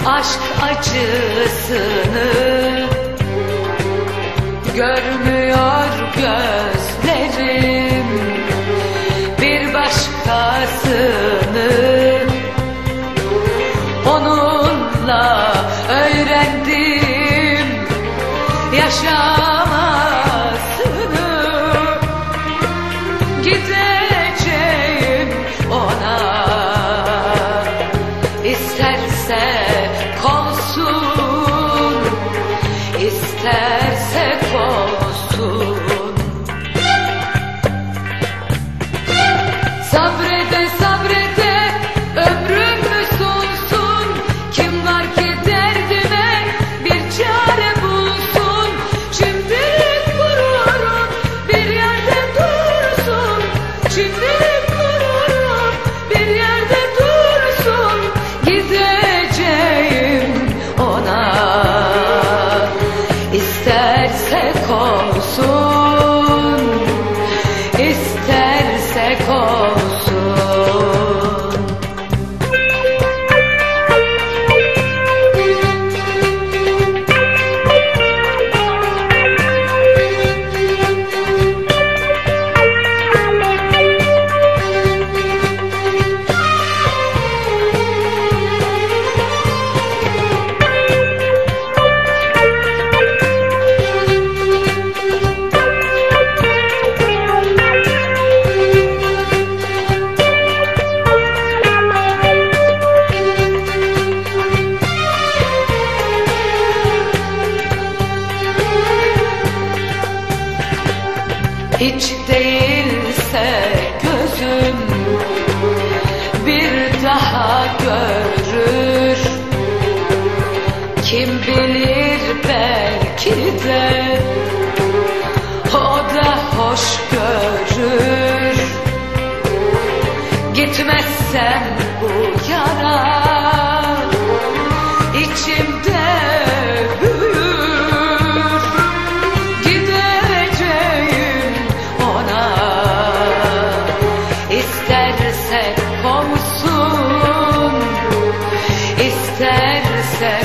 aşk acısını görmüyor gözlerim. Bir başkasını onunla öğrendim yaşamasını. Gideceğim ona, isterse kovsun, isterse kovsun. Sabrede sabrede ömrüm sonsun, kim var ki derdime bir çare bulsun. Şimdilik gururum bir yerde dursun, şimdilik gururum bir yerde dursun. Gideceğim ona, isterse kovsun, isterse kovsun. Hiç değilse gözüm bir daha görür. Kim bilir belki de o da hoş görür. Gitmezsem bu yara içimde büyür. Gideceğim ona, isterse kovsun, isterse